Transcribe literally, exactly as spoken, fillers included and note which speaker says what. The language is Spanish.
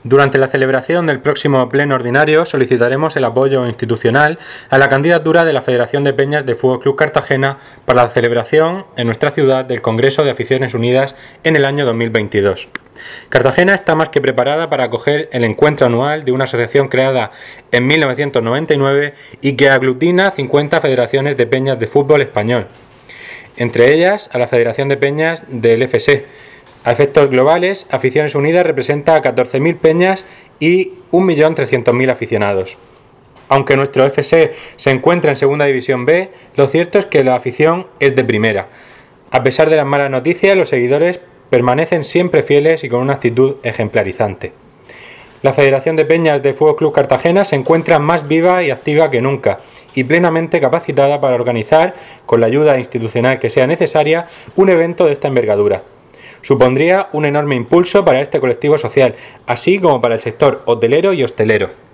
Speaker 1: Durante la celebración del próximo pleno ordinario solicitaremos el apoyo institucional a la candidatura de la Federación de Peñas de Fútbol Club Cartagena para la celebración en nuestra ciudad del Congreso de Aficiones Unidas en el año dos mil veintidós. Cartagena está más que preparada para acoger el encuentro anual de una asociación creada en mil novecientos noventa y nueve y que aglutina cincuenta federaciones de peñas de fútbol español, entre ellas a la Federación de Peñas del F S. A efectos globales, Aficiones Unidas representa a catorce mil peñas y un millón trescientos mil aficionados. Aunque nuestro F S se encuentra en Segunda División B, lo cierto es que la afición es de primera. A pesar de las malas noticias, los seguidores permanecen siempre fieles y con una actitud ejemplarizante. La Federación de Peñas de Fútbol Club Cartagena se encuentra más viva y activa que nunca y plenamente capacitada para organizar, con la ayuda institucional que sea necesaria, un evento de esta envergadura. Supondría un enorme impulso para este colectivo social, así como para el sector hotelero y hostelero.